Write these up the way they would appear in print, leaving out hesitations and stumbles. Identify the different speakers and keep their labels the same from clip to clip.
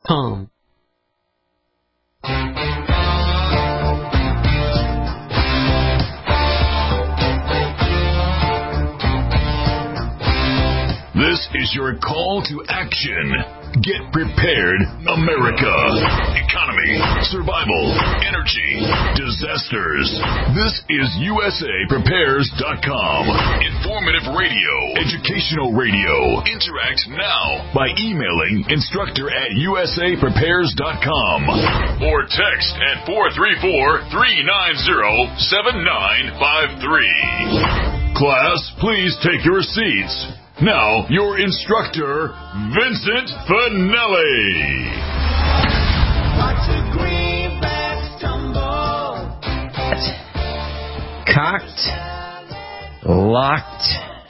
Speaker 1: Com.
Speaker 2: This is your call to action. Get prepared, America. Economy, survival, energy, disasters. This is USAPrepares.com. Informative radio, educational radio. Interact now by emailing instructor@USAPrepares.com or text at 434-390-7953. Class, please take your seats. Now, your instructor, Vincent Finelli.
Speaker 3: Cocked, locked.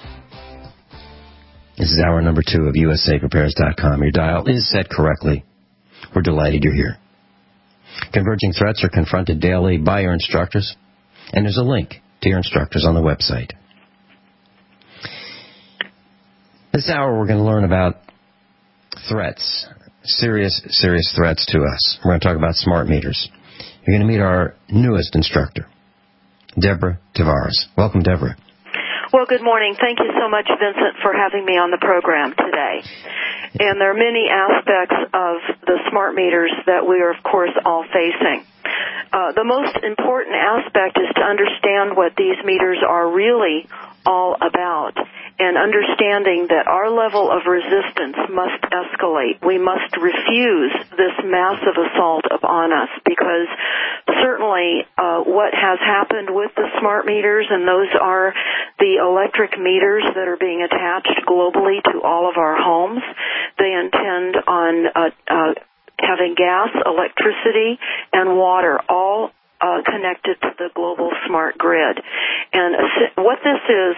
Speaker 3: This is hour number 2 of USAPrepares.com. Your dial is set correctly. We're delighted you're here. Converging threats are confronted daily by your instructors, and there's a link to your instructors on the website. This hour, we're going to learn about threats, serious threats to us. We're going to talk about smart meters. You're going to meet our newest instructor, Deborah Tavares. Welcome, Deborah.
Speaker 4: Well, good morning. Thank you so much, Vincent, for having me on the program today. And there are many aspects of the smart meters that we are, of course, all facing. The most important aspect is to understand what these meters are really all about, and understanding that our level of resistance must escalate. We must refuse this massive assault upon us, because certainly what has happened with the smart meters, and those are the electric meters that are being attached globally to all of our homes. They intend on having gas, electricity, and water all connected to the global smart grid. And what this is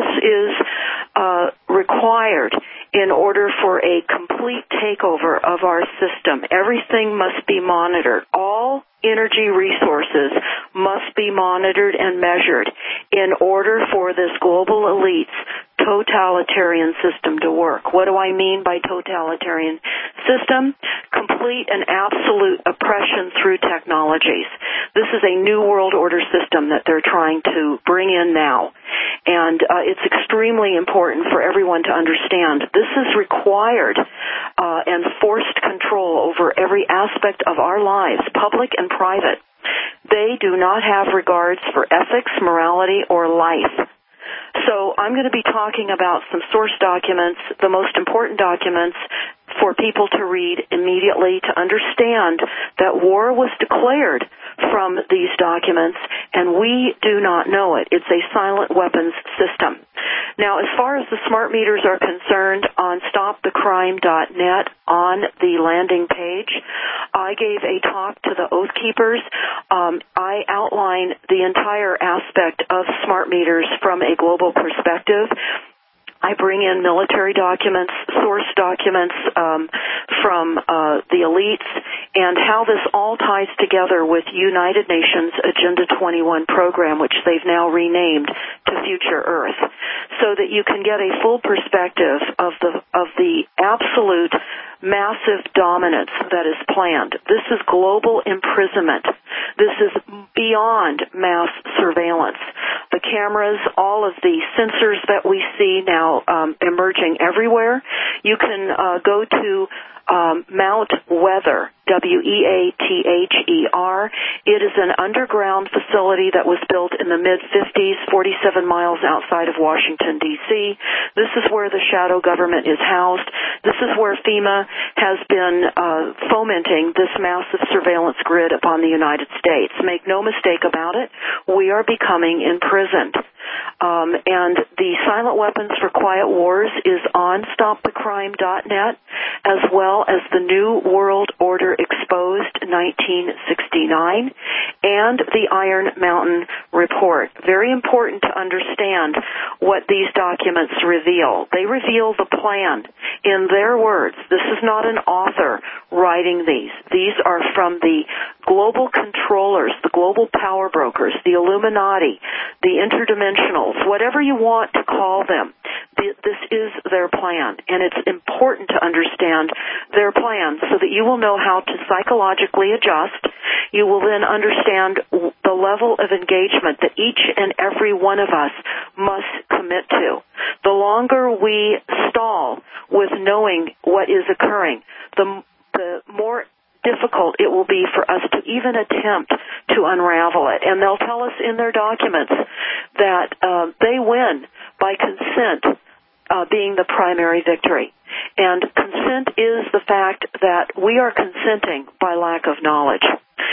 Speaker 4: required in order for a complete takeover of our system. Everything must be monitored. All energy resources must be monitored and measured in order for this global elite's totalitarian system to work. What do I mean by totalitarian system? Complete and absolute oppression through technologies. This is a new world order system that they're trying to bring in now. And it's extremely important for everyone to understand. This is required and forced control over every aspect of our lives, public and private. They do not have regards for ethics, morality, or life. So I'm going to be talking about some source documents, the most important documents for people to read immediately to understand that war was declared from these documents, and we do not know it. It's a silent weapons system. Now, as far as the smart meters are concerned, on stopthecrime.net, on the landing page, I gave a talk to the Oath Keepers. I outline the entire aspect of smart meters from a global perspective. I bring in military documents, source documents from the elites, and how this all ties together with United Nations Agenda 21 program, which they've now renamed to Future Earth, so that you can get a full perspective of the absolute massive dominance that is planned. This is global imprisonment. This is beyond mass surveillance. The cameras, all of the sensors that we see now emerging everywhere. You can go to Mount Weather, WEATHER. It is an underground facility that was built in the mid-50s, 47 miles outside of Washington, D.C. This is where the shadow government is housed. This is where FEMA has been fomenting this massive surveillance grid upon the United States. Make no mistake about it, we are becoming imprisoned. And the Silent Weapons for Quiet Wars is on stopthecrime.net, as well as the New World Order Exposed 1969 and the Iron Mountain Report. Very important to understand what these documents reveal. They reveal the plan in their words. This is not an author writing these. These are from the global controllers, the global power brokers, the Illuminati, the interdimensionals, whatever you want to call them. this is their plan, and it's important to understand their plan so that you will know how to psychologically adjust. You will then understand the level of engagement that each and every one of us must commit to. The longer we stall with knowing what is occurring, the more difficult it will be for us to even attempt to unravel it. And they'll tell us in their documents that they win by consent being the primary victory. And consent is the fact that we are consenting by lack of knowledge.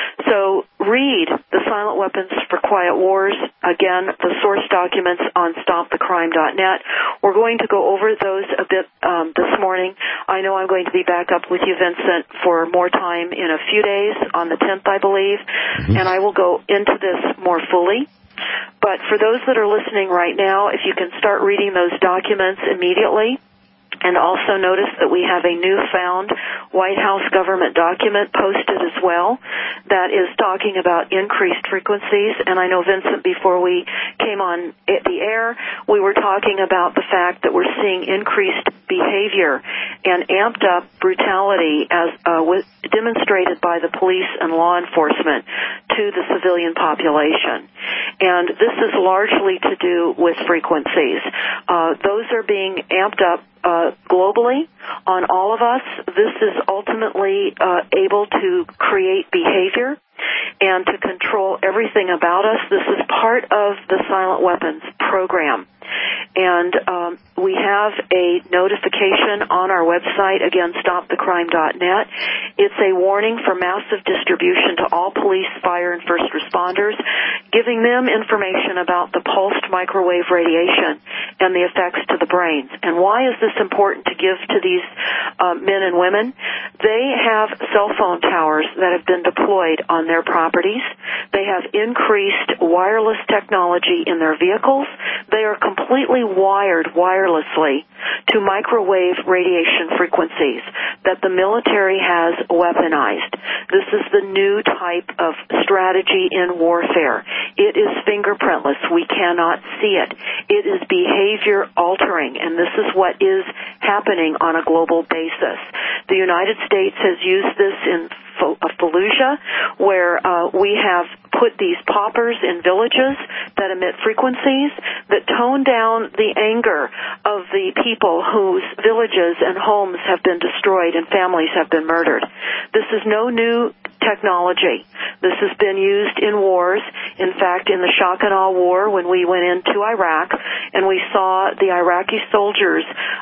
Speaker 4: So read The Silent Weapons for Quiet Wars. Again, the source documents on stopthecrime.net. We're going to go over those a bit this morning. I know I'm going to be back up with you, Vincent, for more time in a few days, on the 10th, I believe, and I will go into this more fully. But for those that are listening right now, if you can start reading those documents immediately. And also notice that we have a newfound White House government document posted as well that is talking about increased frequencies. And I know, Vincent, before we came on the air, we were talking about the fact that we're seeing increased behavior and amped up brutality as demonstrated by the police and law enforcement to the civilian population. And this is largely to do with frequencies. Those are being amped up globally on all of us. This is ultimately able to create behavior and to control everything about us. This is part of the Silent Weapons program. And we have a notification on our website, again, stopthecrime.net. It's a warning for massive distribution to all police, fire, and first responders, giving them information about the pulsed microwave radiation and the effects to the brains. And why is this important to give to these men and women? They have cell phone towers that have been deployed on their properties. They have increased wireless technology in their vehicles. They are completely wired wirelessly to microwave radiation frequencies that the military has weaponized. This is the new type of strategy in warfare. It is fingerprintless. We cannot see it. It is behavior altering, and this is what is happening on a global basis. The United States has used this in Fallujah, where we have put these poppers in villages that emit frequencies that tone down the anger of the people whose villages and homes have been destroyed and families have been murdered. This is no new technology. This has been used in wars. In fact, in the shock and awe war, when we went into Iraq and we saw the Iraqi soldiers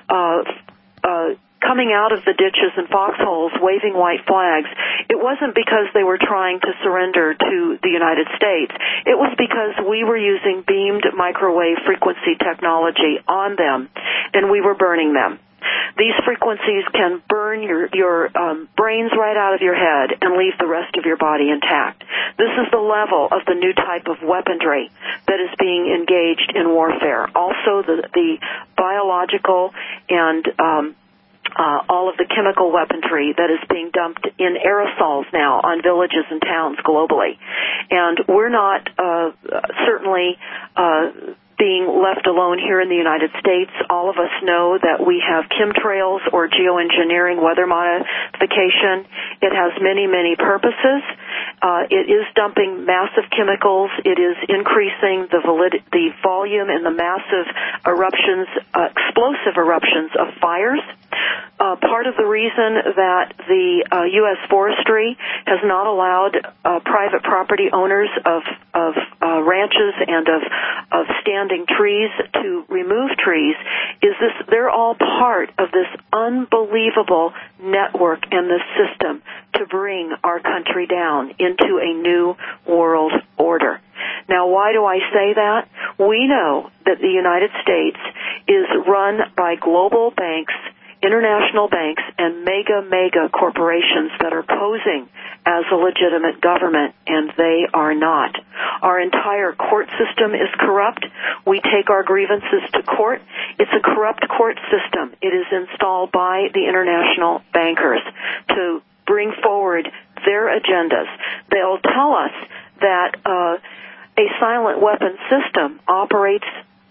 Speaker 4: coming out of the ditches and foxholes waving white flags, it wasn't because they were trying to surrender to the United States. It was because we were using beamed microwave frequency technology on them, and we were burning them. These frequencies can burn your brains right out of your head and leave the rest of your body intact. This is the level of the new type of weaponry that is being engaged in warfare. Also, the biological and all of the chemical weaponry that is being dumped in aerosols now on villages and towns globally. And we're not certainly being left alone here in the United States. All of us know that we have chemtrails or geoengineering weather modification. It has many, many purposes. It is dumping massive chemicals. It is increasing the volume and the massive eruptions, explosive eruptions of fires. Part of the reason that the U.S. Forestry has not allowed private property owners of ranches and of standing trees to remove trees is this: they're all part of this unbelievable network and this system to bring our country down into a new world order. Now, why do I say that? We know that the United States is run by global banks, international banks, and mega corporations that are posing as a legitimate government, and they are not. Our entire court system is corrupt. We take our grievances to court. It's a corrupt court system. It is installed by the international bankers to bring forward their agendas. They'll tell us that a silent weapon system operates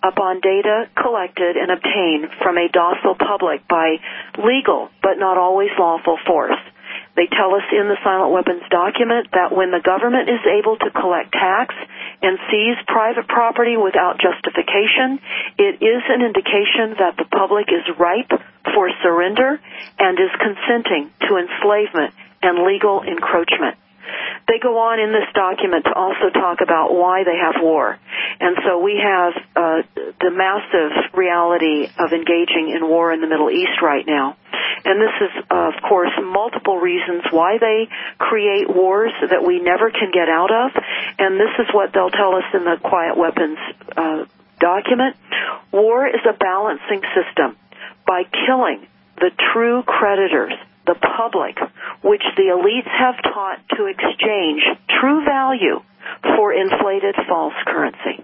Speaker 4: upon data collected and obtained from a docile public by legal but not always lawful force. They tell us in the Silent Weapons document that when the government is able to collect tax and seize private property without justification, it is an indication that the public is ripe for surrender and is consenting to enslavement and legal encroachment. They go on in this document to also talk about why they have war. And so we have the massive reality of engaging in war in the Middle East right now. And this is, of course, multiple reasons why they create wars that we never can get out of. And this is what they'll tell us in the Quiet Weapons document. War is a balancing system. By killing the true creditors, the public, which the elites have taught to exchange true value for inflated false currency.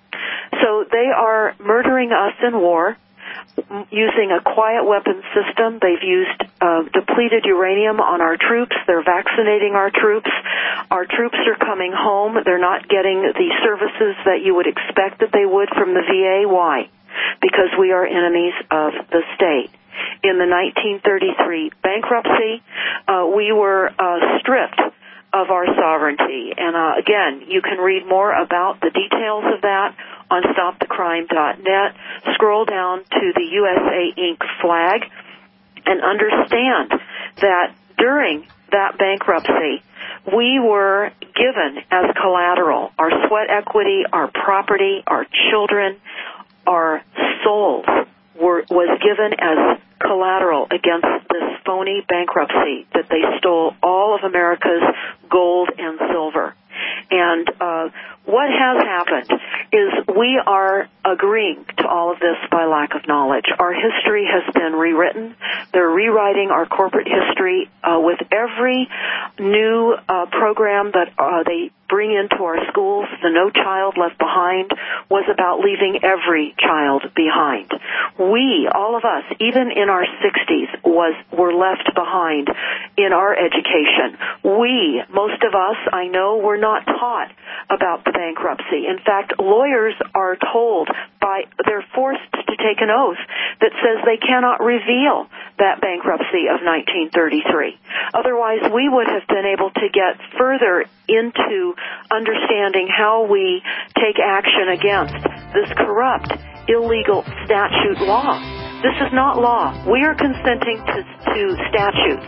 Speaker 4: So they are murdering us in war using a quiet weapons system. They've used depleted uranium on our troops. They're vaccinating our troops. Our troops are coming home. They're not getting the services that you would expect that they would from the VA. Why? Because we are enemies of the state. In the 1933 bankruptcy, we were stripped of our sovereignty. And again, you can read more about the details of that on StopTheCrime.net. Scroll down to the USA Inc. flag and understand that during that bankruptcy, we were given as collateral our sweat equity, our property, our children, our souls was given as collateral against this phony bankruptcy that they stole all of America's gold and silver. And what has happened is we are agreeing to all of this by lack of knowledge. Our history has been rewritten. They're rewriting our corporate history with every new program that they bring into our schools. The No Child Left Behind was about leaving every child behind. We, all of us, even in our 60s, were left behind in our education. We, most of us, I know, were not taught about the bankruptcy. In fact, lawyers are told they're forced to take an oath that says they cannot reveal that bankruptcy of 1933. Otherwise, we would have been able to get further into understanding how we take action against this corrupt, illegal statute law. This is not law. We are consenting to statutes.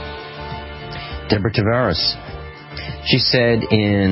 Speaker 3: Deborah Tavares. She said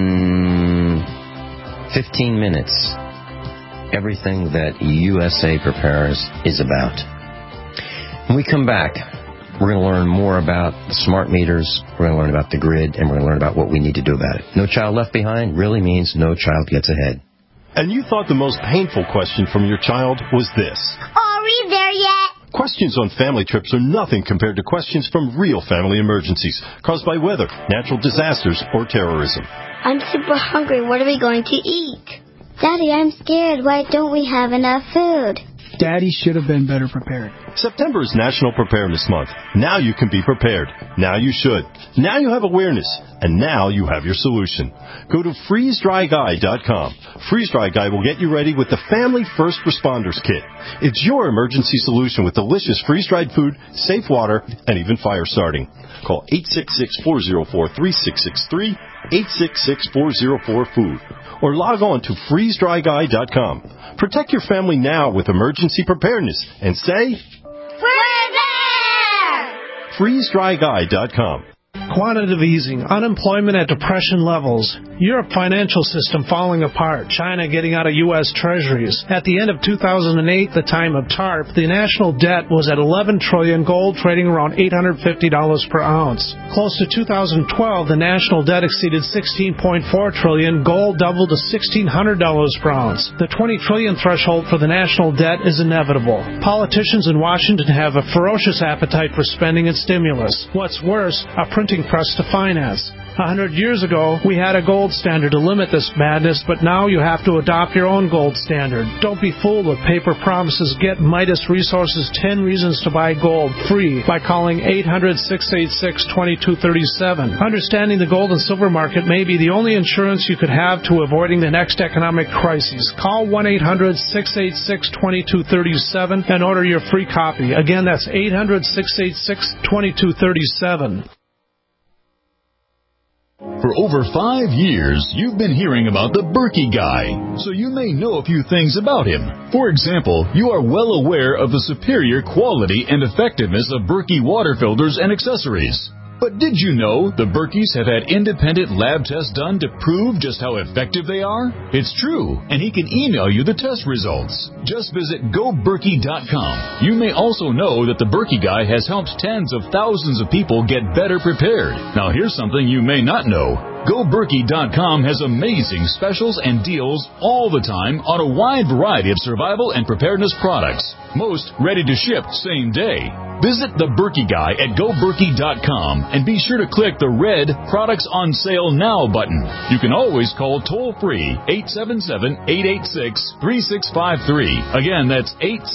Speaker 3: in 15 minutes everything that USA Prepares is about. When we come back, we're going to learn more about the smart meters, we're going to learn about the grid, and we're going to learn about what we need to do about it. No Child Left Behind really means no child gets ahead.
Speaker 1: And you thought the most painful question from your child was this.
Speaker 5: Are we there yet?
Speaker 1: Questions on family trips are nothing compared to questions from real family emergencies caused by weather, natural disasters, or terrorism.
Speaker 5: I'm super hungry. What are we going to eat? Daddy, I'm scared. Why don't we have enough food?
Speaker 6: Daddy should have been better prepared.
Speaker 1: September is National Preparedness Month. Now you can be prepared. Now you should. Now you have awareness. And now you have your solution. Go to FreezeDryGuy.com. Freeze Dry Guy will get you ready with the Family First Responders Kit. It's your emergency solution with delicious freeze-dried food, safe water, and even fire starting. Call 866-404-3663, 866-404-FOOD, or log on to FreezeDryGuy.com. Protect your family now with emergency preparedness and say,
Speaker 5: We're there!
Speaker 1: FreezeDryGuy.com.
Speaker 6: Quantitative easing, unemployment at depression levels, Europe financial system falling apart, China getting out of U.S. treasuries. At the end of 2008, the time of TARP, the national debt was at $11 trillion, gold trading around $850 per ounce. Close to 2012, the national debt exceeded $16.4 trillion, gold doubled to $1,600 per ounce. The $20 trillion threshold for the national debt is inevitable. Politicians in Washington have a ferocious appetite for spending and stimulus. What's worse, a printing press to finance. 100 years ago, we had a gold standard to limit this madness, but now you have to adopt your own gold standard. Don't be fooled with paper promises. Get Midas Resources 10 Reasons to Buy Gold free by calling 800-686-2237. Understanding the gold and silver market may be the only insurance you could have to avoiding the next economic crisis. Call 1-800-686-2237 and order your free copy. Again, that's 800-686-2237.
Speaker 2: For over 5 years, you've been hearing about the Berkey Guy, so you may know a few things about him. For example, you are well aware of the superior quality and effectiveness of Berkey water filters and accessories. But did you know the Berkeys have had independent lab tests done to prove just how effective they are? It's true, and he can email you the test results. Just visit GoBerkey.com. You may also know that the Berkey Guy has helped tens of thousands of people get better prepared. Now here's something you may not know. GoBerkey.com has amazing specials and deals all the time on a wide variety of survival and preparedness products, most ready to ship same day. Visit the Berkey Guy at GoBerkey.com and be sure to click the red Products on Sale Now button. You can always call toll-free 877-886-3653. Again, that's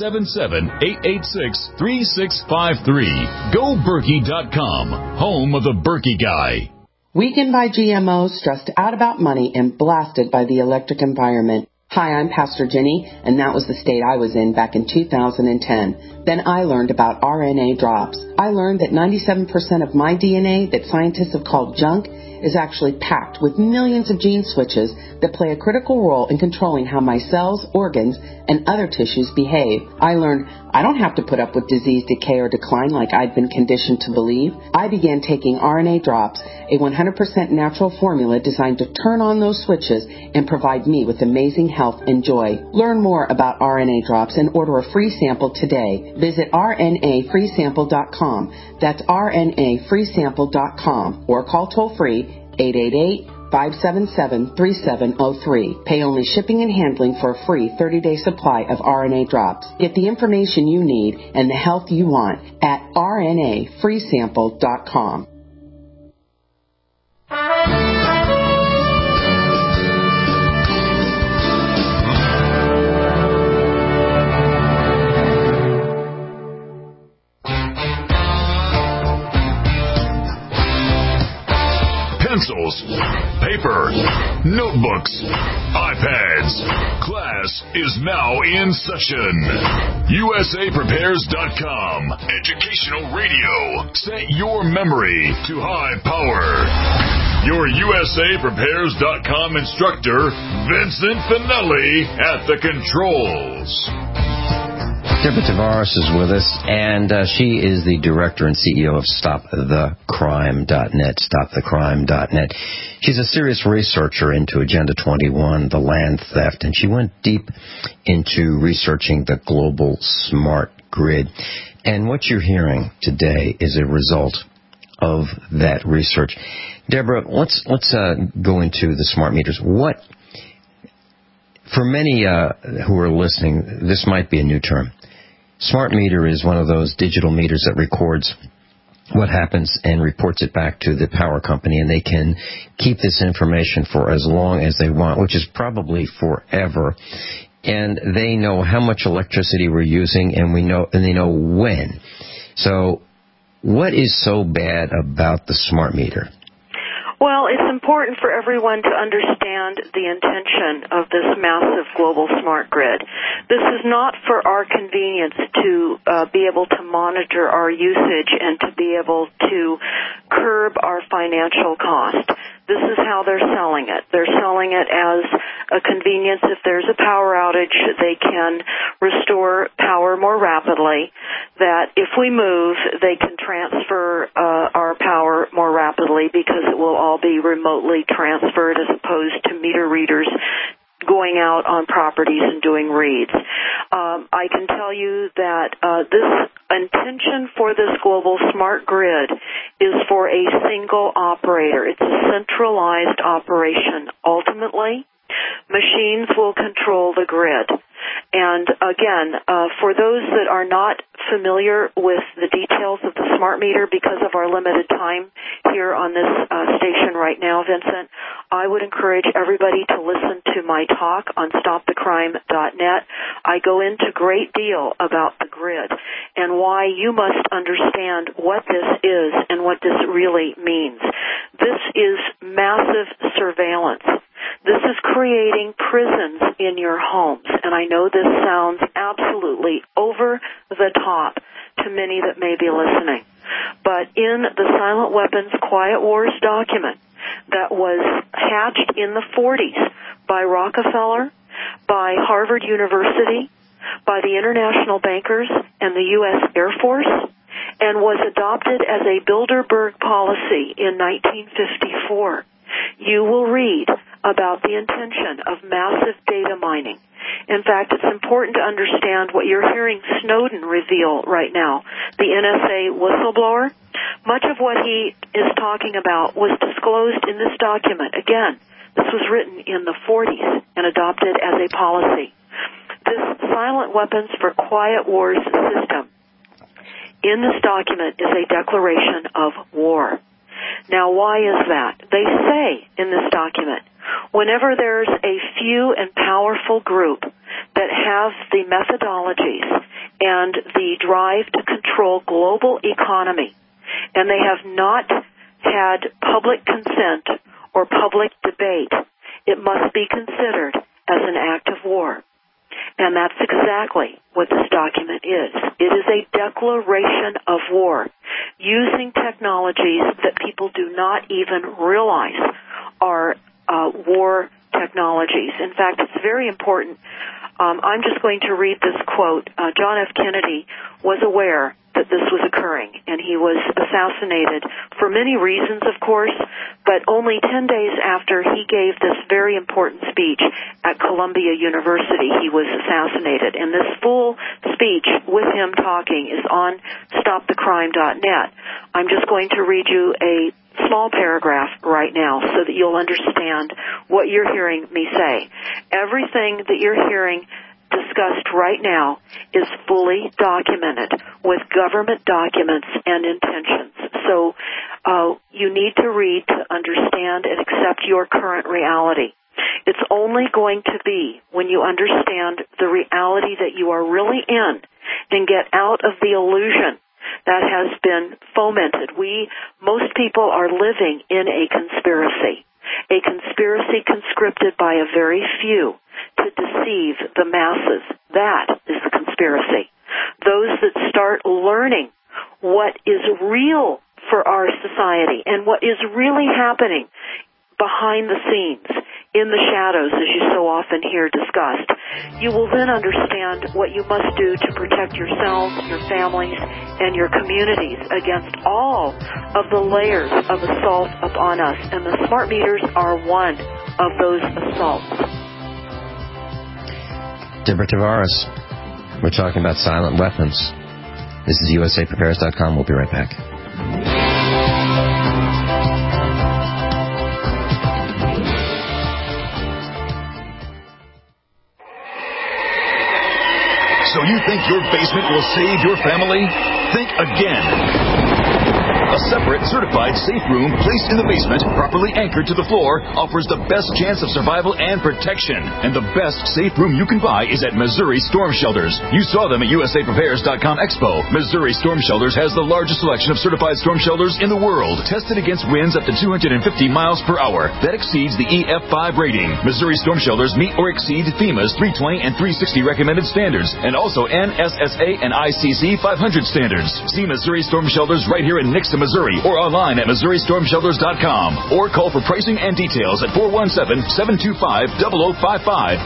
Speaker 2: 877-886-3653. GoBerkey.com, home of the Berkey Guy.
Speaker 7: Weakened by GMOs, stressed out about money, and blasted by the electric environment. Hi, I'm Pastor Jenny, and that was the state I was in back in 2010. Then I learned about RNA drops. I learned that 97% of my DNA that scientists have called junk is actually packed with millions of gene switches that play a critical role in controlling how my cells, organs, and other tissues behave. I learned I don't have to put up with disease, decay, or decline like I'd been conditioned to believe. I began taking RNA drops, a 100% natural formula designed to turn on those switches and provide me with amazing health and joy. Learn more about RNA drops and order a free sample today. Visit rnafreesample.com. That's rnafreesample.com or call toll-free 888-577-3703. Pay only shipping and handling for a free 30-day supply of RNA drops. Get the information you need and the health you want at rnafreesample.com.
Speaker 2: Pencils, paper, notebooks, iPads. Class is now in session. USAPrepares.com. Educational radio. Set your memory to high power. Your USAPrepares.com instructor, Vincent Finelli, at the controls.
Speaker 3: Deborah Tavares is with us, and she is the director and CEO of StopTheCrime.net, StopTheCrime.net. She's a serious researcher into Agenda 21, the land theft, and she went deep into researching the global smart grid. And what you're hearing today is a result of that research. Deborah, let's go into the smart meters. What, for many who are listening, this might be a new term. Smart meter is one of those digital meters that records what happens and reports it back to the power company, and they can keep this information for as long as they want, which is probably forever. And they know how much electricity we're using, and they know when. So what is so bad about the smart meter?
Speaker 4: Well, it's important for everyone to understand the intention of this massive global smart grid. This is not for our convenience to be able to monitor our usage and to be able to curb our financial cost. This is how they're selling it. They're selling it as a convenience. If there's a power outage, they can restore power more rapidly. That if we move, they can transfer our power more rapidly because it will all be remotely transferred as opposed to meter readers going out on properties and doing reads. I can tell you that this intention for this global smart grid is for a single operator. It's a centralized operation. Ultimately, machines will control the grid. And again, for those that are not familiar with the details of the smart meter because of our limited time here on this station right now, Vincent, I would encourage everybody to listen to my talk on stopthecrime.net. I go into great deal about the grid and why you must understand what this is and what this really means. This is massive surveillance. This is creating prisons in your homes, and I know this sounds absolutely over the top to many that may be listening. But in the Silent Weapons Quiet Wars document that was hatched in the 40s by Rockefeller, by Harvard University, by the international bankers and the U.S. Air Force, and was adopted as a Bilderberg policy in 1954, you will read about the intention of massive data mining. In fact, it's important to understand what you're hearing Snowden reveal right now, the NSA whistleblower. Much of what he is talking about was disclosed in this document. Again, this was written in the 40s and adopted as a policy. This Silent Weapons for Quiet Wars system in this document is a declaration of war. Now, why is that? They say in this document, whenever there's a few and powerful group that have the methodologies and the drive to control global economy, and they have not had public consent or public debate, it must be considered as an act of war. And that's exactly what this document is. It is a declaration of war using technologies that people do not even realize are war technologies. In fact, it's very important. I'm just going to read this quote. John F. Kennedy was aware that this was occurring, and he was assassinated for many reasons, of course, but only 10 days after he gave this very important speech at Columbia University, he was assassinated. And this full speech with him talking is on stopthecrime.net. I'm just going to read you a small paragraph right now so that you'll understand what you're hearing me say. Everything that you're hearing discussed right now is fully documented with government documents and intentions. So you need to read to understand and accept your current reality. It's only going to be when you understand the reality that you are really in and get out of the illusion that has been fomented. Most people are living in a conspiracy conscripted by a very few to deceive the masses. That is the conspiracy. Those that start learning what is real for our society and what is really happening behind the scenes, in the shadows, as you so often hear discussed, you will then understand what you must do to protect yourselves, your families, and your communities against all of the layers of assault upon us. And the smart meters are one of those assaults.
Speaker 3: Deborah Tavares, we're talking about silent weapons. This is USAPrepares.com. We'll be right back.
Speaker 2: So you think your basement will save your family? Think again. A separate, certified safe room placed in the basement, properly anchored to the floor, offers the best chance of survival and protection. And the best safe room you can buy is at Missouri Storm Shelters. You saw them at USAPrepares.com Expo. Missouri Storm Shelters has the largest selection of certified storm shelters in the world, tested against winds up to 250 miles per hour. That exceeds the EF5 rating. Missouri Storm Shelters meet or exceed FEMA's 320 and 360 recommended standards, and also NSSA and ICC 500 standards. See Missouri Storm Shelters right here in Nixon, Missouri, or online at MissouriStormShelters.com, or call for pricing and details at 417-725-0055,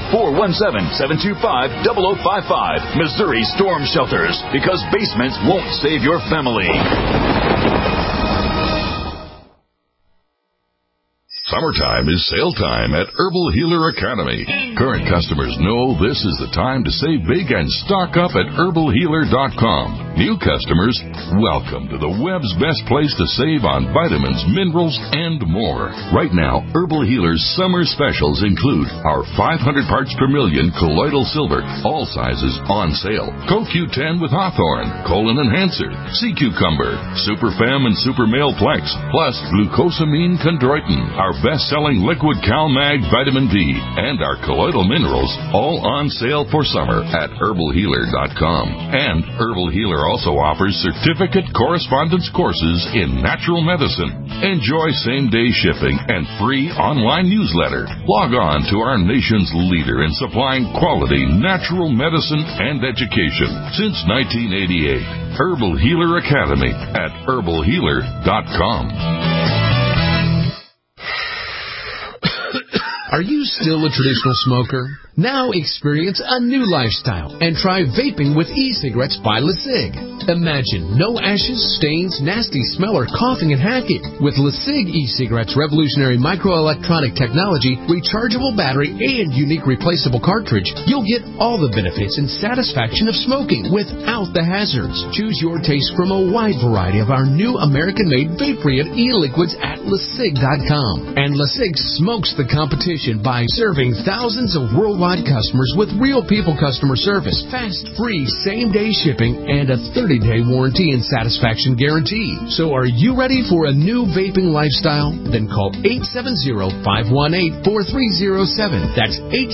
Speaker 2: 417-725-0055. Missouri Storm Shelters, because basements won't save your family.
Speaker 8: Summertime is sale time at Herbal Healer Academy. Current customers know this is the time to save big and stock up at herbalhealer.com. New customers, welcome to the web's best place to save on vitamins, minerals, and more. Right now, Herbal Healer's summer specials include our 500 parts per million colloidal silver, all sizes on sale. CoQ10 with Hawthorne, colon enhancer, sea cucumber, Super Fem and Super Male Plex, plus glucosamine chondroitin, our best-selling liquid CalMag vitamin D, and our colloidal minerals, all on sale for summer at herbalhealer.com. And Herbal Healer also offers certificate correspondence courses in natural medicine. Enjoy same-day shipping and free online newsletter. Log on to our nation's leader in supplying quality natural medicine and education since 1988. Herbal Healer Academy at herbalhealer.com.
Speaker 9: Are you still a traditional smoker? Now experience a new lifestyle and try vaping with e-cigarettes by LeSig. Imagine no ashes, stains, nasty smell, or coughing and hacking. With LeSig e-cigarettes' revolutionary microelectronic technology, rechargeable battery, and unique replaceable cartridge, you'll get all the benefits and satisfaction of smoking without the hazards. Choose your taste from a wide variety of our new American-made vape-free e-liquids at LeSig.com. And LeSig smokes the competition by serving thousands of worldwide customers with real people customer service, fast, free, same-day shipping, and a 30-day warranty and satisfaction guarantee. So are you ready for a new vaping lifestyle? Then call 870-518-4307. That's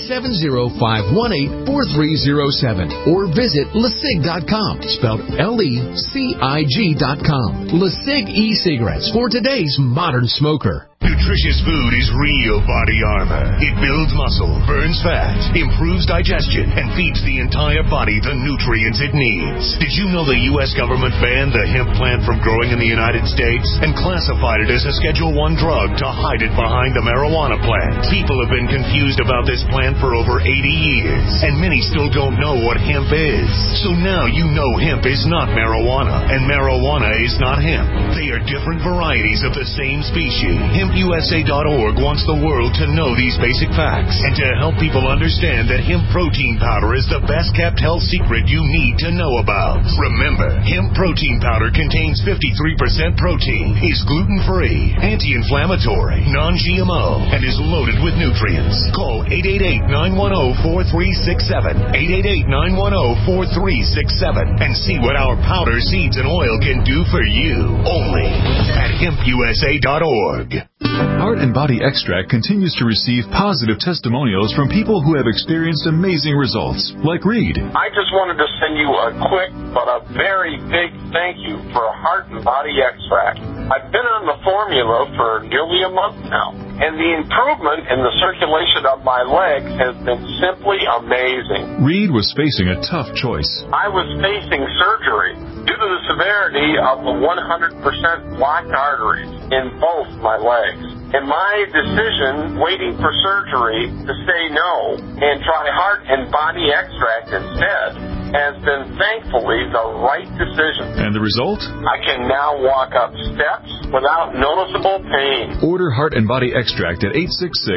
Speaker 9: 870-518-4307. Or visit LeSig.com, spelled LECIG.com. LeSig e-cigarettes for today's modern smoker.
Speaker 10: Nutritious food is real body armor. It builds muscle, burns fat, improves digestion, and feeds the entire body the nutrients it needs. Did you know the U.S. government banned the hemp plant from growing in the United States and classified it as a Schedule I drug to hide it behind the marijuana plant? People have been confused about this plant for over 80 years, and many still don't know what hemp is. So now you know hemp is not marijuana, and marijuana is not hemp. They are different varieties of the same species. HempUSA.org wants the world to know these basic facts and to help people understand that hemp protein powder is the best kept health secret you need to know about. Remember, hemp protein powder contains 53% protein, is gluten-free, anti-inflammatory, non-GMO, and is loaded with nutrients. Call 888-910-4367, 888-910-4367, and see what our powder, seeds, and oil can do for you. Only at HempUSA.org.
Speaker 2: Heart and Body Extract continues to receive positive testimonials from people who have experienced amazing results, like Reed.
Speaker 11: I just wanted to send you a quick but a very big thank you for Heart and Body Extract. I've been on the formula for nearly a month now, and the improvement in the circulation of my legs has been simply amazing.
Speaker 2: Reed was facing a tough choice.
Speaker 11: I was facing surgery due to the severity of the 100% blocked arteries in both my legs. And my decision, waiting for surgery, to say no and try Heart and Body Extract instead, has been thankfully the right decision.
Speaker 2: And the result?
Speaker 11: I can now walk up steps without noticeable pain.
Speaker 2: Order Heart and Body Extract at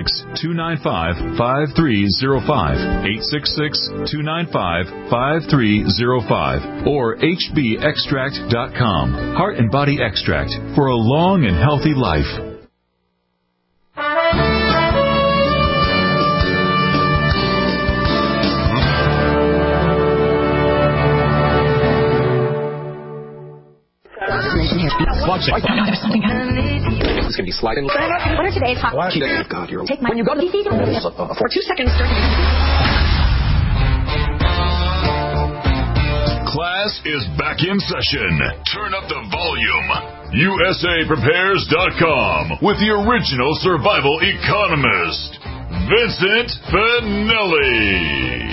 Speaker 2: 866-295-5305, 866-295-5305, or hbextract.com. Heart and Body Extract for a long and healthy life.
Speaker 12: Watch it. It's going to be sliding. What are today's hot? Oh, God, you're... Take my... When you go to DC, for 2 seconds...
Speaker 8: Class is back in session. Turn up the volume. USAPrepares.com with the original survival economist, Vincent Finelli.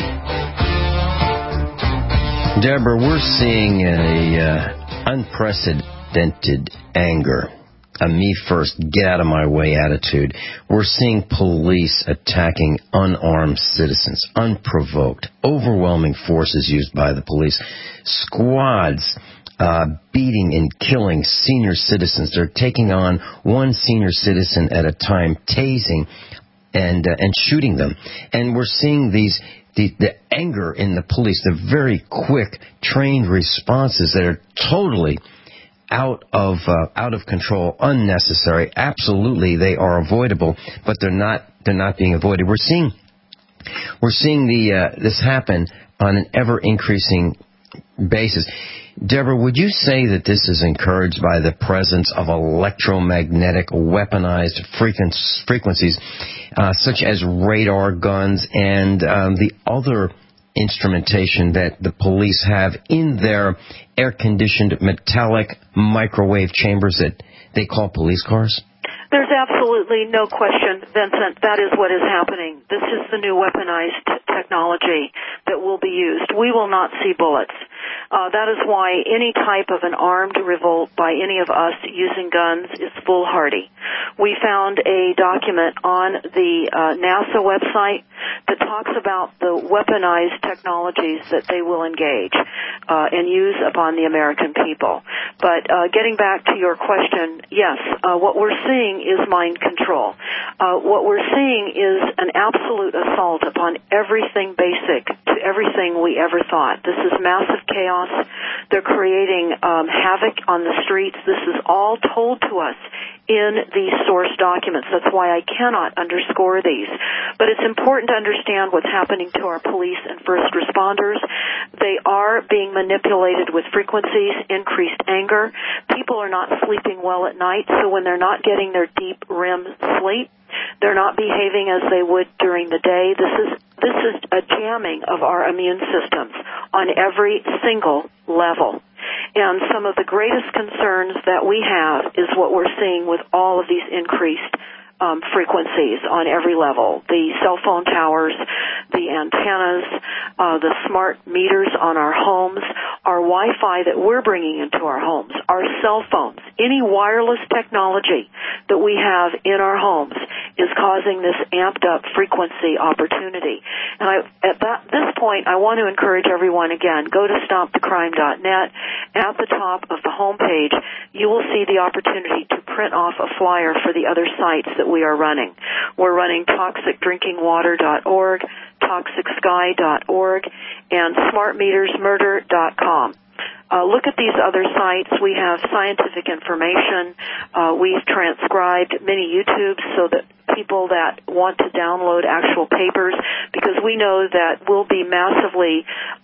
Speaker 3: Deborah, we're seeing a unprecedented anger, a me first, get out of my way attitude. We're seeing police attacking unarmed citizens, unprovoked, overwhelming forces used by the police, squads beating and killing senior citizens. They're taking on one senior citizen at a time, tasing and shooting them. And we're seeing the anger in the police, the very quick, trained responses that are totally out of control, unnecessary. Absolutely, they are avoidable, but they're not being avoided. We're seeing this happen on an ever increasing basis. Deborah, would you say that this is encouraged by the presence of electromagnetic weaponized frequencies such as radar guns and the other instrumentation that the police have in their air-conditioned metallic microwave chambers that they call police cars?
Speaker 4: There's absolutely no question, Vincent, that is what is happening. This is the new weaponized technology that will be used. We will not see bullets. That is why any type of an armed revolt by any of us using guns is foolhardy. We found a document on the NASA website that talks about the weaponized technologies that they will engage and use upon the American people. But getting back to your question, yes, what we're seeing is mind control. What we're seeing is an absolute assault upon everything basic to everything we ever thought. This is massive chaos. They're creating havoc on the streets. This is all told to us in these source documents. That's why I cannot underscore these. But it's important to understand what's happening to our police and first responders. They are being manipulated with frequencies, increased anger. People are not sleeping well at night, so when they're not getting their deep REM sleep, they're not behaving as they would during the day. This is a jamming of our immune systems on every single level. And some of the greatest concerns that we have is what we're seeing with all of these increased frequencies on every level. The cell phone towers, the antennas, the smart meters on our homes, our Wi-Fi that we're bringing into our homes, our cell phones, any wireless technology that we have in our homes is causing this amped up frequency opportunity. And at this point, I want to encourage everyone again, go to stopthecrime.net. At the top of the homepage, you will see the opportunity to print off a flyer for the other sites that we are running. We're running toxicdrinkingwater.org, toxicsky.org, and smartmetersmurder.com. Look at these other sites. We have scientific information. We've transcribed many YouTubes so that people that want to download actual papers, because we know that we'll be massively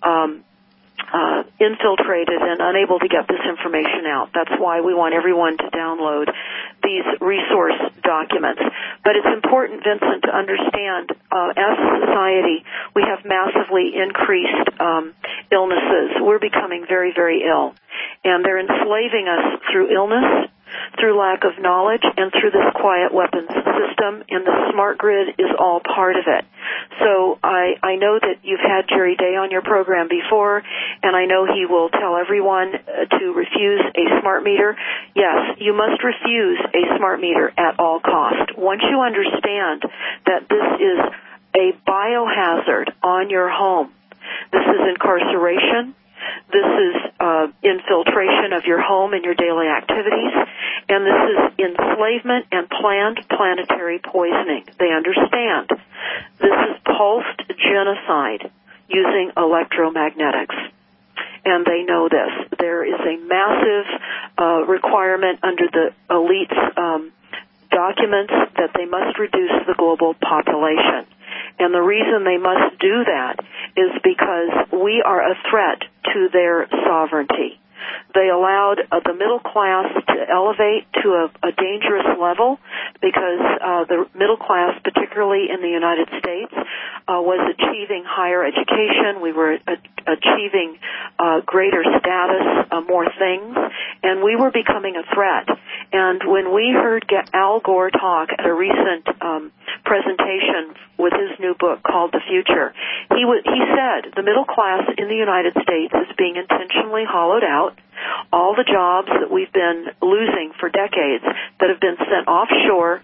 Speaker 4: infiltrated and unable to get this information out. That's why we want everyone to download these resource documents. But it's important, Vincent, to understand, as a society, we have massively increased illnesses. We're becoming very, very ill. And they're enslaving us through illness, through lack of knowledge, and through this quiet weapons system, and the smart grid is all part of it. So I know that you've had Jerry Day on your program before, and I know he will tell everyone to refuse a smart meter. Yes, you must refuse a smart meter at all cost. Once you understand that this is a biohazard on your home, this is incarceration, this is infiltration of your home and your daily activities, and this is enslavement and planned planetary poisoning. They understand. This is pulsed genocide using electromagnetics, and they know this. There is a massive requirement under the elites' documents that they must reduce the global population. And the reason they must do that is because we are a threat to their sovereignty. They allowed the middle class to elevate to a dangerous level because the middle class, particularly in the United States, was achieving higher education. We were achieving greater status, more things, and we were becoming a threat. And when we heard Al Gore talk at a recent presentation with his new book called The Future, he said the middle class in the United States is being intentionally hollowed out. All the jobs that we've been losing for decades that have been sent offshore,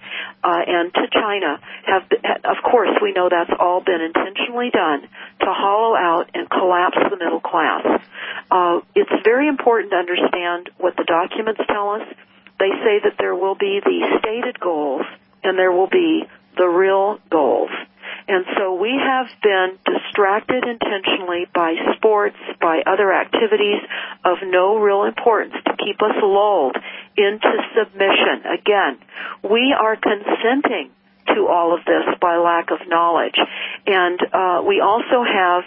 Speaker 4: and to China have, of course, we know that's all been intentionally done to hollow out and collapse the middle class. It's very important to understand what the documents tell us. They say that there will be the stated goals and there will be the real goals. And so we have been distracted intentionally by sports, by other activities of no real importance to keep us lulled into submission. Again, we are consenting to all of this by lack of knowledge. And we also have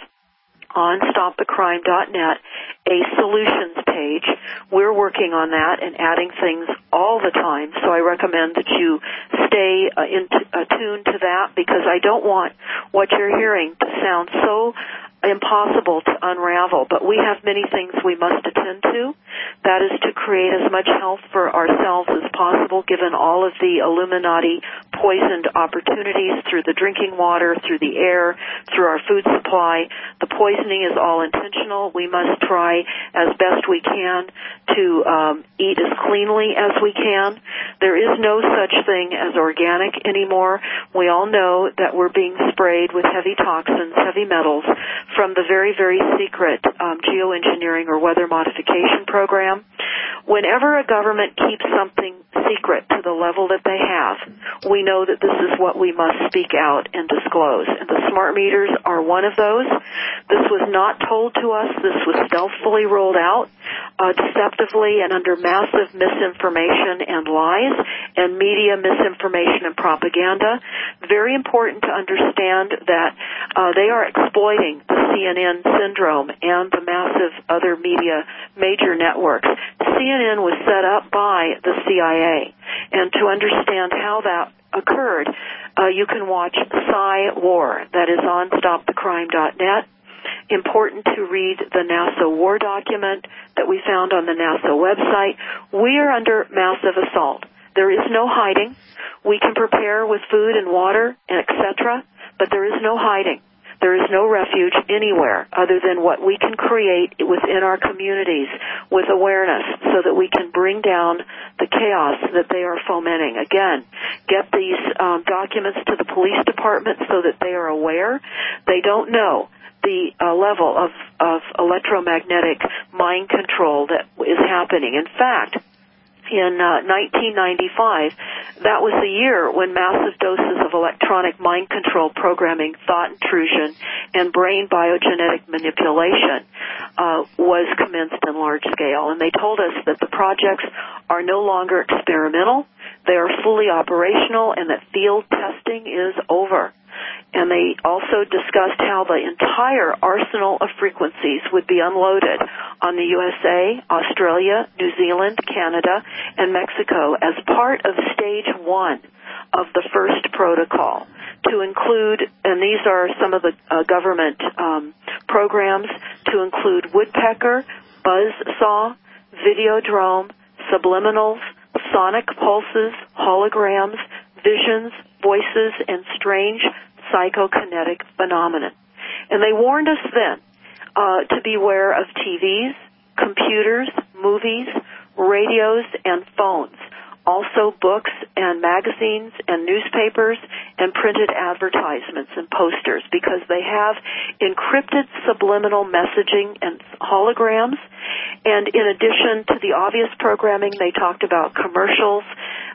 Speaker 4: on stopthecrime.net a solutions page. We're working on that and adding things all the time, so I recommend that you stay attuned to that, because I don't want what you're hearing to sound so impossible to unravel, but we have many things we must attend to. That is to create as much health for ourselves as possible, given all of the Illuminati poisoned opportunities through the drinking water, through the air, through our food supply. The poisoning is all intentional. We must try as best we can to eat as cleanly as we can. There is no such thing as organic anymore. We all know that we're being sprayed with heavy toxins, heavy metals, from the very, very secret geoengineering or weather modification program. Whenever a government keeps something secret to the level that they have, we know that this is what we must speak out and disclose. And the smart meters are one of those. This was not told to us. This was stealthily rolled out, deceptively and under massive misinformation and lies and media misinformation and propaganda. Very important to understand that they are exploiting the CNN syndrome and the massive other media major networks. CNN was set up by the CIA, and to understand how that occurred, you can watch Psy War. That is on stopthecrime.net. Important to read the NASA war document that we found on the NASA website. We are under massive assault. There is no hiding. We can prepare with food and water and etc., but there is no hiding. There is no refuge anywhere other than what we can create within our communities with awareness so that we can bring down the chaos that they are fomenting. Again, get these documents to the police department so that they are aware. They don't know the level of electromagnetic mind control that is happening. In fact, in 1995, that was the year when massive doses of electronic mind control programming, thought intrusion, and brain biogenetic manipulation was commenced in large scale. And they told us that the projects are no longer experimental, they are fully operational, and that field testing is over. And they also discussed how the entire arsenal of frequencies would be unloaded on the USA, Australia, New Zealand, Canada, and Mexico as part of stage 1 of the first protocol, to include, and these are some of the government programs, to include woodpecker, buzzsaw, videodrome, subliminals, sonic pulses, holograms, visions, voices, and strange psychokinetic phenomenon. And they warned us then to beware of TVs, computers, movies, radios, and phones, also books and magazines and newspapers and printed advertisements and posters, because they have encrypted subliminal messaging and holograms. And in addition to the obvious programming, they talked about commercials,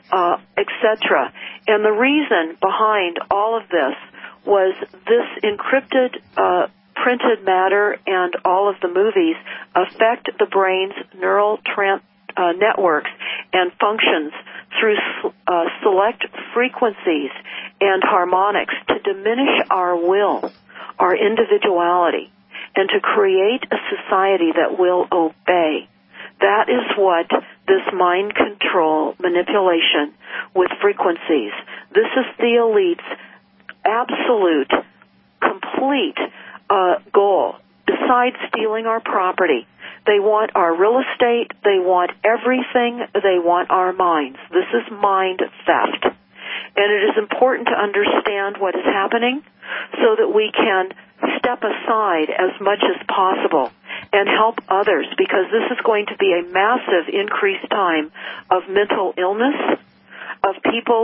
Speaker 4: etc. And the reason behind all of this was this encrypted printed matter and all of the movies affect the brain's neural networks and functions through select frequencies and harmonics to diminish our will, our individuality, and to create a society that will obey. That is what this mind control manipulation with frequencies. This is the elite's absolute, complete goal. Besides stealing our property, they want our real estate, they want everything, they want our minds. This is mind theft. And it is important to understand what is happening so that we can step aside as much as possible and help others, because this is going to be a massive increased time of mental illness, of people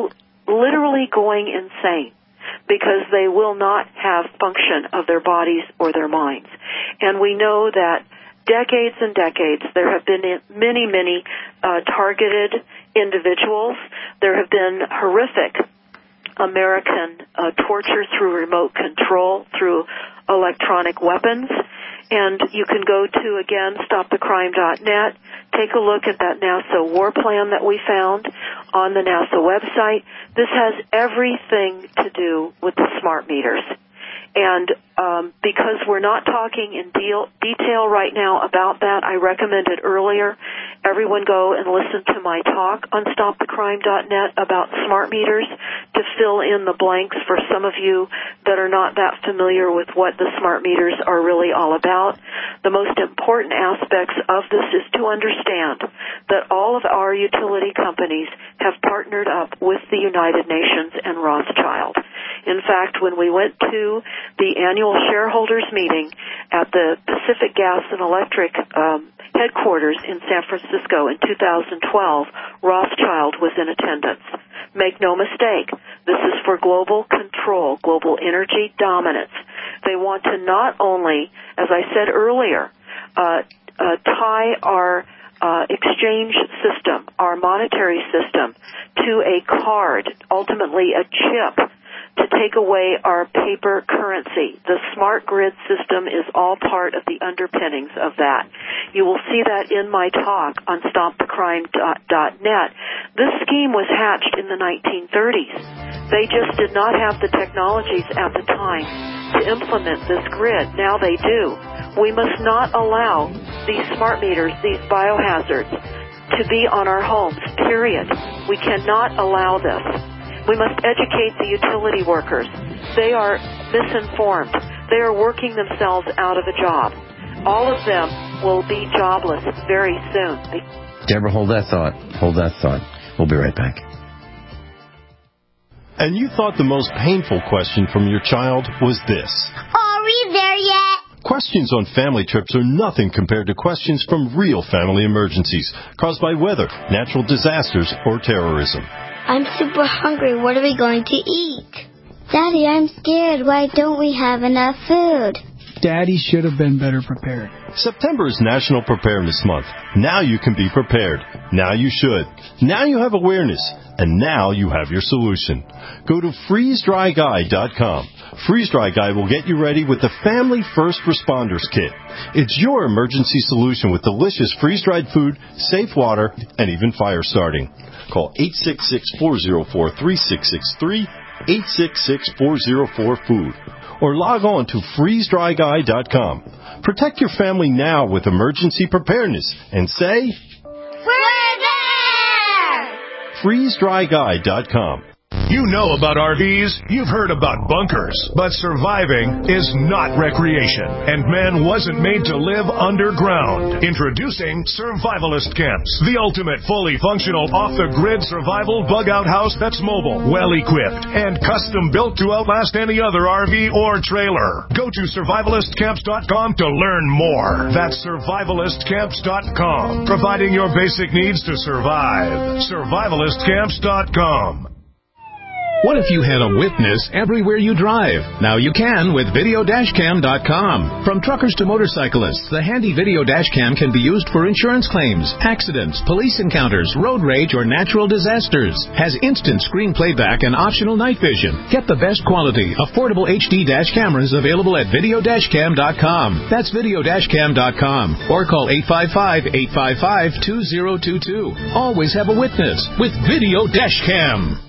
Speaker 4: literally going insane because they will not have function of their bodies or their minds. And we know that decades and decades there have been many targeted individuals. There have been horrific American torture through remote control, through electronic weapons. And you can go to, again, stopthecrime.net, take a look at that NASA war plan that we found on the NASA website. This has everything to do with the smart meters. And because we're not talking in detail right now about that, I recommended earlier everyone go and listen to my talk on stopthecrime.net about smart meters to fill in the blanks for some of you that are not that familiar with what the smart meters are really all about. The most important aspects of this is to understand that all of our utility companies have partnered up with the United Nations and Rothschild. In fact, when we went to the annual shareholders meeting at the Pacific Gas and Electric headquarters in San Francisco in 2012, Rothschild was in attendance. Make no mistake, this is for global control, global energy dominance. They want to not only, as I said earlier, tie our exchange system, our monetary system, to a card, ultimately a chip, to take away our paper currency. The smart grid system is all part of the underpinnings of that. You will see that in my talk on stopthecrime.net. This scheme was hatched in the 1930s. They just did not have the technologies at the time to implement this grid. Now they do. We must not allow these smart meters, these biohazards, to be on our homes, period. We cannot allow this. We must educate the utility workers. They are misinformed. They are working themselves out of a job. All of them will be jobless very soon.
Speaker 3: Deborah, hold that thought. Hold that thought. We'll be right back.
Speaker 1: And you thought the most painful question from your child was this.
Speaker 5: Are we there yet?
Speaker 1: Questions on family trips are nothing compared to questions from real family emergencies caused by weather, natural disasters, or terrorism.
Speaker 5: I'm super hungry. What are we going to eat? Daddy, I'm scared. Why don't we have enough food?
Speaker 13: Daddy should have been better prepared.
Speaker 1: September is National Preparedness Month. Now you can be prepared. Now you should. Now you have awareness. And now you have your solution. Go to freezedryguy.com. Freeze Dry Guy will get you ready with the Family First Responders Kit. It's your emergency solution with delicious freeze-dried food, safe water, and even fire starting. Call 866-404-3663, 866-404-FOOD, or log on to freezedryguy.com. Protect your family now with emergency preparedness and say,
Speaker 5: We're there!
Speaker 1: freezedryguy.com.
Speaker 10: You know about RVs, you've heard about bunkers, but surviving is not recreation, and man wasn't made to live underground. Introducing Survivalist Camps, the ultimate fully functional off-the-grid survival bug-out house that's mobile, well-equipped, and custom-built to outlast any other RV or trailer. Go to survivalistcamps.com to learn more. That's survivalistcamps.com, providing your basic needs to survive. survivalistcamps.com.
Speaker 14: What if you had a witness everywhere you drive? Now you can with videodashcam.com. From truckers to motorcyclists, the handy video dashcam can be used for insurance claims, accidents, police encounters, road rage, or natural disasters. Has instant screen playback and optional night vision. Get the best quality, affordable HD dash cameras available at videodashcam.com. That's videodashcam.com. Or call 855-855-2022. Always have a witness with Video Dashcam.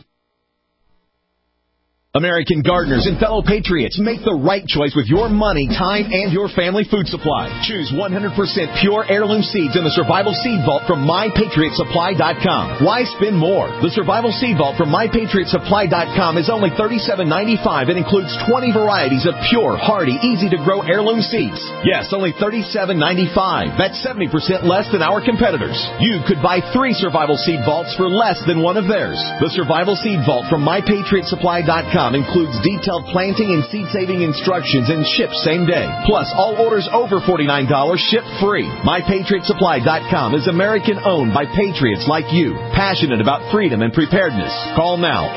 Speaker 15: American gardeners and fellow patriots, make the right choice with your money, time, and your family food supply. Choose 100% pure heirloom seeds in the Survival Seed Vault from MyPatriotSupply.com. Why spend more? The Survival Seed Vault from MyPatriotSupply.com is only $37.95 and includes 20 varieties of pure, hardy, easy-to-grow heirloom seeds. Yes, only $37.95. That's 70% less than our competitors. You could buy 3 Survival Seed Vaults for less than one of theirs. The Survival Seed Vault from MyPatriotSupply.com amount includes detailed planting and seed-saving instructions and ships same day. Plus, all orders over $49 ship free. MyPatriotSupply.com is American-owned by patriots like you, passionate about freedom and preparedness. Call now,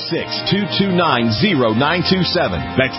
Speaker 15: 866-229-0927. That's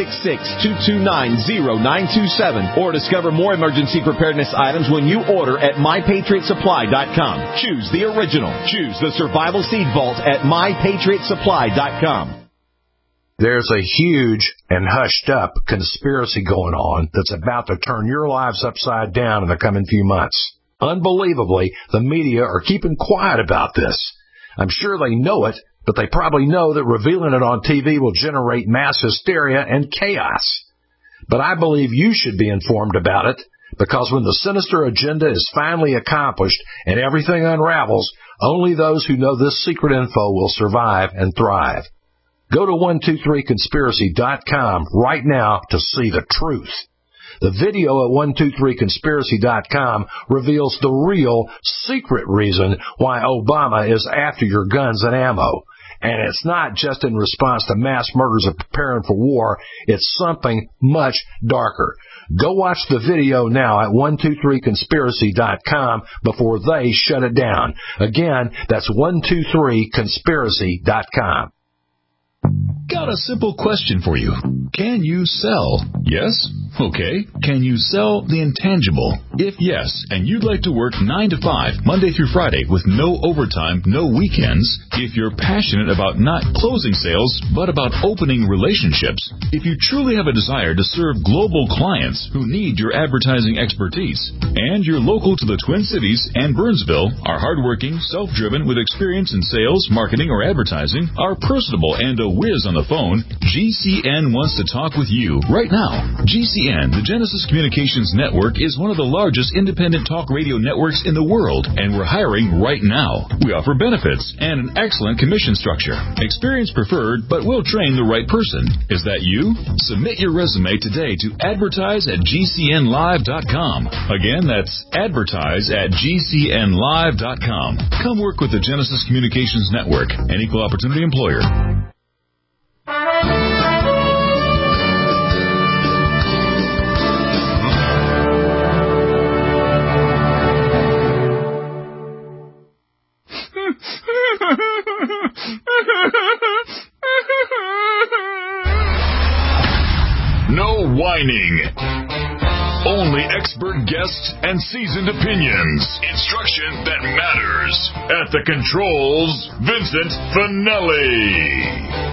Speaker 15: 866-229-0927. Or discover more emergency preparedness items when you order at MyPatriotSupply.com. Choose the original. Choose the Survival Seed Vault at MyPatriotSupply.com.
Speaker 16: There's a huge and hushed-up conspiracy going on that's about to turn your lives upside down in the coming few months. Unbelievably, the media are keeping quiet about this. I'm sure they know it, but they probably know that revealing it on TV will generate mass hysteria and chaos. But I believe you should be informed about it, because when the sinister agenda is finally accomplished and everything unravels, only those who know this secret info will survive and thrive. Go to 123conspiracy.com right now to see the truth. The video at 123conspiracy.com reveals the real, secret reason why Obama is after your guns and ammo. And it's not just in response to mass murders of preparing for war. It's something much darker. Go watch the video now at 123conspiracy.com before they shut it down. Again, that's 123conspiracy.com.
Speaker 2: Got a simple question for you. Can you sell? Yes? Okay. Can you sell the intangible? If yes, and you'd like to work 9 to 5, Monday through Friday, with no overtime, no weekends, if you're passionate about not closing sales, but about opening relationships, if you truly have a desire to serve global clients who need your advertising expertise, and you're local to the Twin Cities and Burnsville, are hardworking, self-driven, with experience in sales, marketing, or advertising, are personable and a whiz on the phone, GCN wants to talk with you right now. GCN, the Genesis Communications Network, is one of the largest independent talk radio networks in the world, and we're hiring right now. We offer benefits and an excellent commission structure. Experience preferred, but we'll train the right person. Is that you? Submit your resume today to advertise@gcnlive.com. Again, that's advertise@gcnlive.com. Come work with the Genesis Communications Network, an equal opportunity employer.
Speaker 8: No whining. Only expert guests and seasoned opinions. Instruction that matters. At the controls, Vincent Finelli.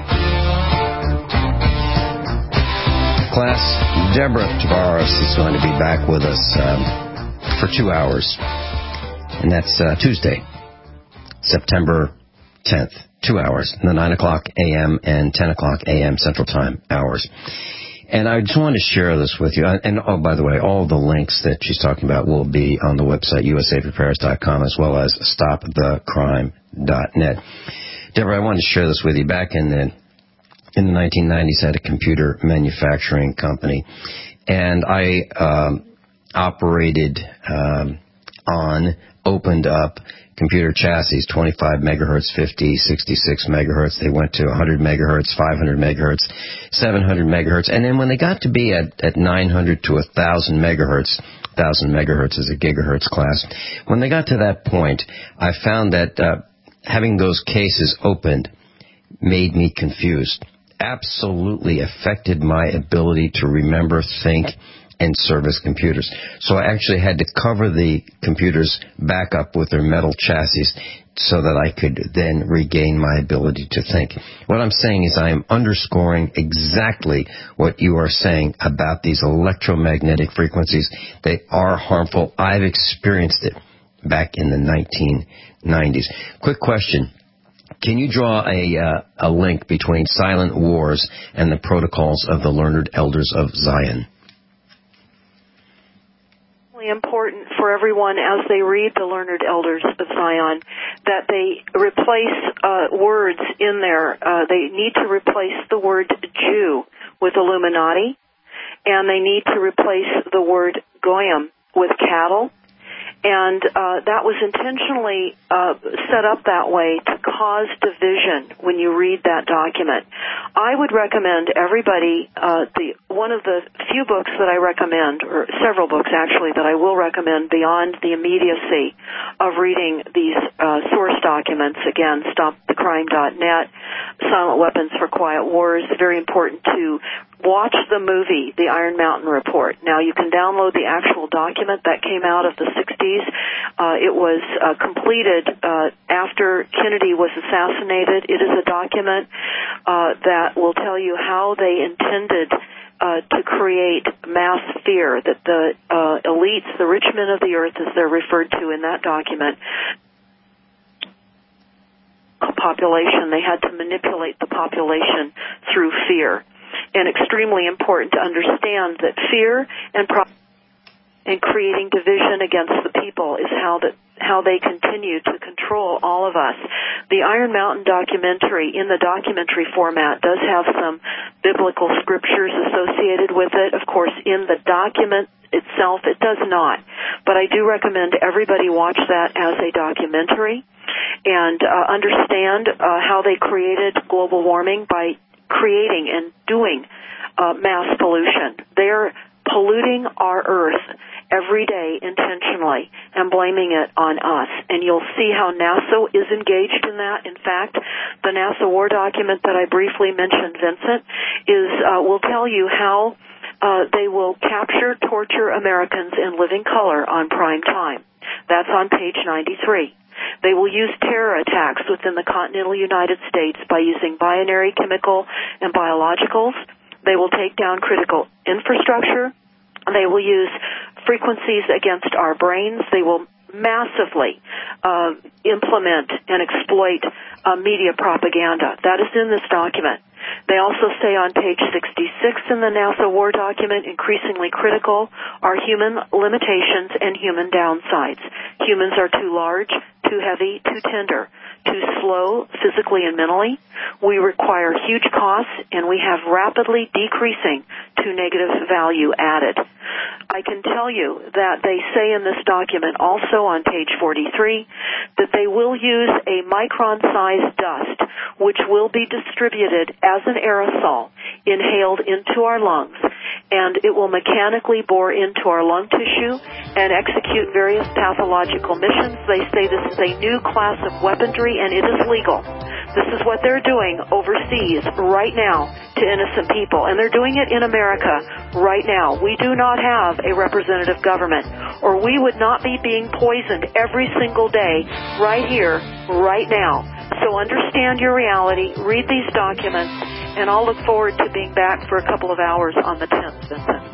Speaker 3: Class, Deborah Tavares is going to be back with us for 2 hours. And that's Tuesday, September 10th. 2 hours, the 9 o'clock a.m. and 10 o'clock a.m. Central Time hours. And I just wanted to share this with you. And, oh, by the way, all the links that she's talking about will be on the website, usaprepares.com, as well as stopthecrime.net. Deborah, I wanted to share this with you. Back in the 1990s, I had a computer manufacturing company, and I operated opened up computer chassis, 25 megahertz, 50, 66 megahertz. They went to 100 megahertz, 500 megahertz, 700 megahertz. And then when they got to be at 900 to 1,000 megahertz, 1,000 megahertz is a gigahertz class. When they got to that point, I found that having those cases opened made me confused. Absolutely affected my ability to remember, think, and service computers. So I actually had to cover the computers back up with their metal chassis so that I could then regain my ability to think. What I'm saying is I am underscoring exactly what you are saying about these electromagnetic frequencies. They are harmful. I've experienced it back in the 1990s. Quick question. Can you draw a link between Silent Wars and the protocols of the Learned Elders of Zion?
Speaker 4: Important for everyone as they read the Learned Elders of Zion that they replace words in there. They need to replace the word Jew with Illuminati, and they need to replace the word Goyim with cattle, And that was intentionally set up that way to cause division when you read that document. I would recommend everybody, one of the few books that I recommend, or several books actually, that I will recommend beyond the immediacy of reading these source documents. Again, StopTheCrime.net, Silent Weapons for Quiet Wars. Very important to watch the movie, The Iron Mountain Report. Now, you can download the actual document that came out of the 60s. It was completed after Kennedy was assassinated. It is a document that will tell you how they intended to create mass fear, that the elites, the rich men of the earth, as they're referred to in that document, population, they had to manipulate the population through fear. And extremely important to understand that fear and creating division against the people is how they continue to control all of us. The Iron Mountain documentary, in the documentary format, does have some biblical scriptures associated with it. Of course, in the document itself, it does not. But I do recommend everybody watch that as a documentary and understand how they created global warming by creating and doing mass pollution. They're polluting our earth every day intentionally and blaming it on us. And you'll see how NASA is engaged in that. In fact, the NASA war document that I briefly mentioned, Vincent, will tell you how they will capture, torture Americans in living color on prime time. That's on page 93. They will use terror attacks within the continental United States by using binary, chemical, and biologicals. They will take down critical infrastructure. They will use frequencies against our brains. They will massively implement and exploit media propaganda. That is in this document. They also say on page 66 in the NASA war document, increasingly critical are human limitations and human downsides. Humans are too large, too heavy, too tender, too slow physically and mentally. We require huge costs, and we have rapidly decreasing to negative value added. I can tell you that they say in this document, also on page 43, that they will use a micron-sized dust, which will be distributed as an aerosol, inhaled into our lungs, and it will mechanically bore into our lung tissue and execute various pathological missions. They say this is a new class of weaponry, and it is legal. This is what they're doing overseas right now to innocent people, and they're doing it in America right now. We do not have a representative government, or we would not be being poisoned every single day right here, right now. So understand your reality, read these documents, and I'll look forward to being back for a couple of hours on the 10th, Vincent.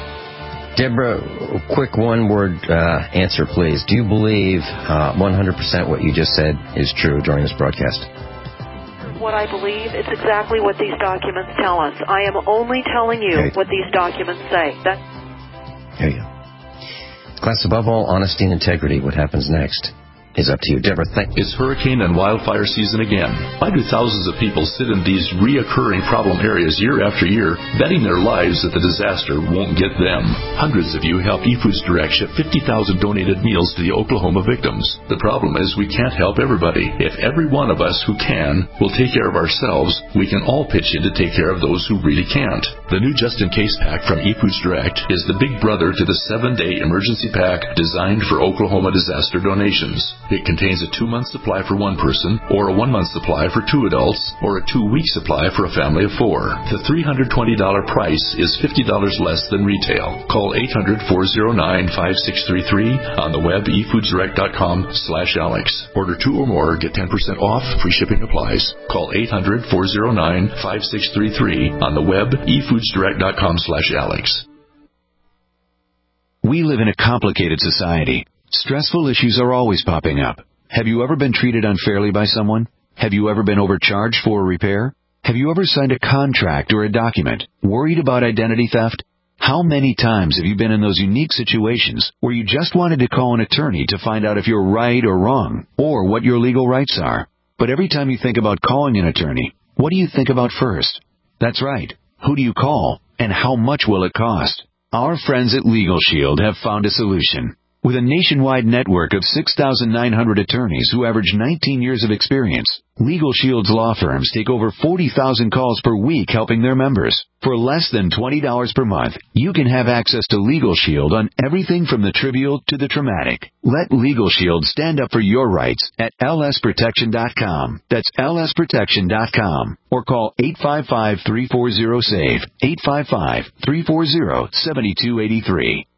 Speaker 3: Deborah, quick one-word answer, please. Do you believe 100% what you just said is true during this broadcast?
Speaker 4: What I believe, it's exactly what these documents tell us. I am only telling you what these documents say.
Speaker 3: There you go. Class, above all, honesty and integrity. What happens next is up to you. Deborah,
Speaker 17: It's hurricane and wildfire season again. Why do thousands of people sit in these reoccurring problem areas year after year, betting their lives that the disaster won't get them? Hundreds of you help eFoods Direct ship 50,000 donated meals to the Oklahoma victims. The problem is we can't help everybody. If every one of us who can will take care of ourselves, we can all pitch in to take care of those who really can't. The new Just In Case pack from eFoods Direct is the big brother to the 7-day emergency pack designed for Oklahoma disaster donations. It contains a 2-month supply for one person, or a 1-month supply for 2 adults, or a 2-week supply for a family of 4. The $320 price is $50 less than retail. Call 800-409-5633 on the web efoodsdirect.com/Alex. Order 2 or more, get 10% off, free shipping applies. Call 800-409-5633 on the web efoodsdirect.com/Alex.
Speaker 18: We live in a complicated society. Stressful issues are always popping up. Have you ever been treated unfairly by someone? Have you ever been overcharged for a repair? Have you ever signed a contract or a document? Worried about identity theft? How many times have you been in those unique situations where you just wanted to call an attorney to find out if you're right or wrong, or what your legal rights are? But every time you think about calling an attorney, what do you think about first? That's right. Who do you call, and how much will it cost? Our friends at Legal Shield have found a solution. With a nationwide network of 6,900 attorneys who average 19 years of experience, Legal Shield's law firms take over 40,000 calls per week helping their members. For less than $20 per month, you can have access to Legal Shield on everything from the trivial to the traumatic. Let Legal Shield stand up for your rights at lsprotection.com. That's lsprotection.com. Or call 855-340-SAVE, 855-340-7283.